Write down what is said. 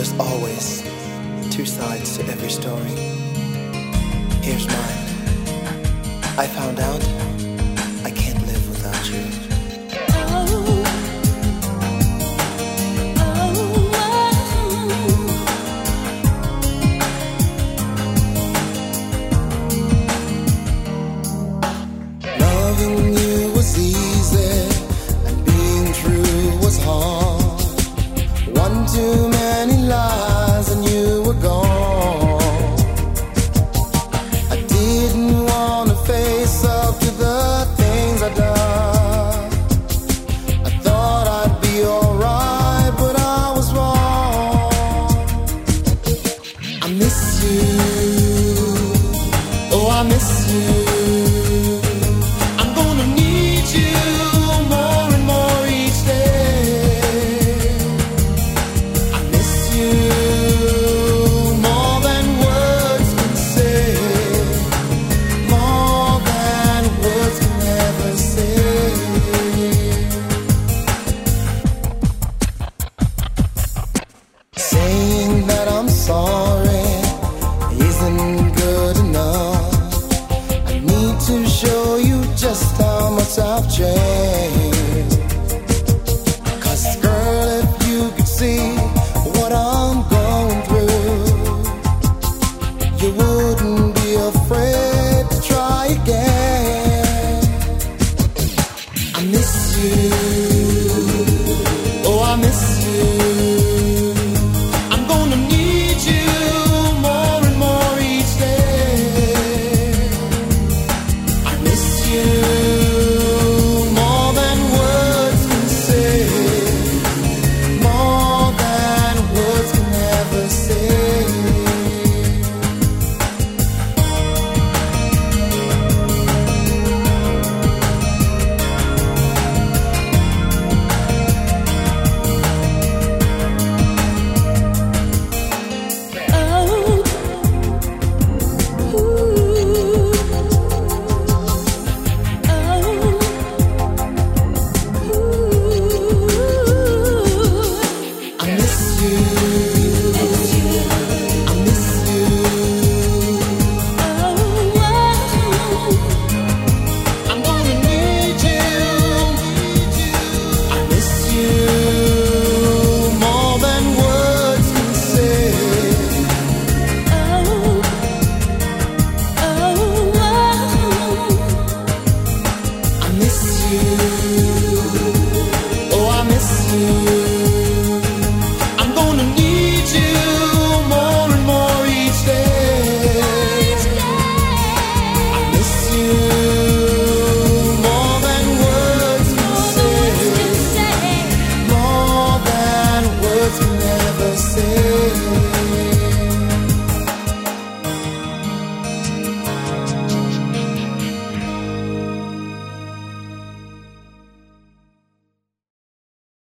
There's always two sides to every story. Here's mine. I found out I can't live without you. Loving you was easy and being true was hard. One too many lies and you were gone. I didn't want to face up to the things I done. I thought I'd be alright, but I was wrong. I miss you. Oh, I miss you. Saying that I'm sorry isn't good enough. I need to show you just how much I've changed. 'Cause girl, if you could see what I'm going through, you wouldn't be afraid.